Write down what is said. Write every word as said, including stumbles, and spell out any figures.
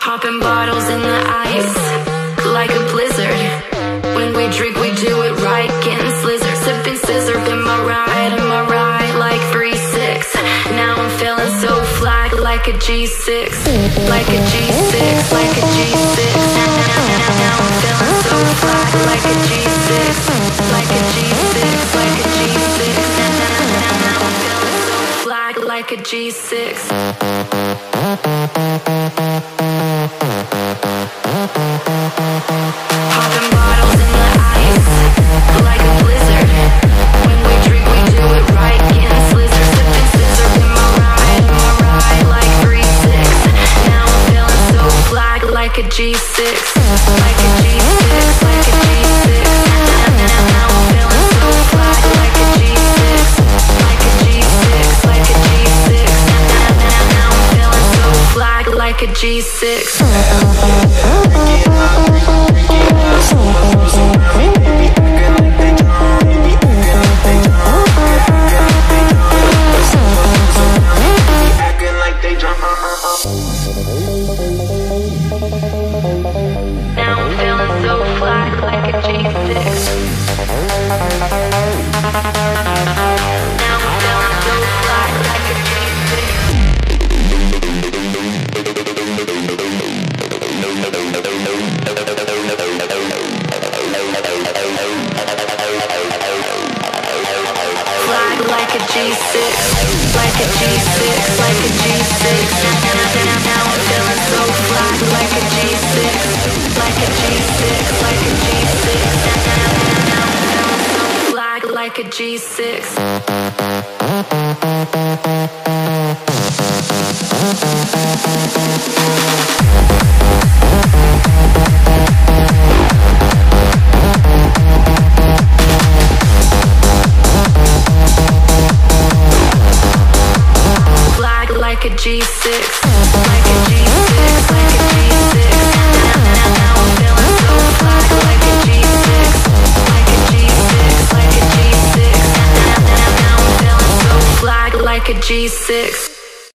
Popping bottles in the ice, like a blizzard. When we drink, we do it right, getting slizzard. Sipping scissor in my ride, in my ride, like three six. Now I'm feeling so fly, like a G six, like a G six, like a G six. Now I'm feeling so fly, like a G six, like a G six, like a G six. Now I'm feeling so fly, like a G six. Popping bottles in the ice, like a blizzard. When we drink, we do it right, getting slizzard. Sipping scissor in my ride, in my ride, like three six. Now I'm feeling so fly, like a G six, like a G six, like a G six. Now I'm feeling so fly, like a G six, like a G six, like a G six. Now I'm feeling so fly, like a G six. Now I'm feeling so fly, like a G six. Now I'm feeling so fly, like a G Fly like a G six, like a G six, like a G six. Now I'm feeling so fly, like a G six, like a G six, like a G six. Now I'm feeling so fly, like a G six. Like a G six, like a G six, like a G six. Now I'm feeling so fly, like a G six, like a G six, like a G six. Now I'm feeling so fly, like a G six.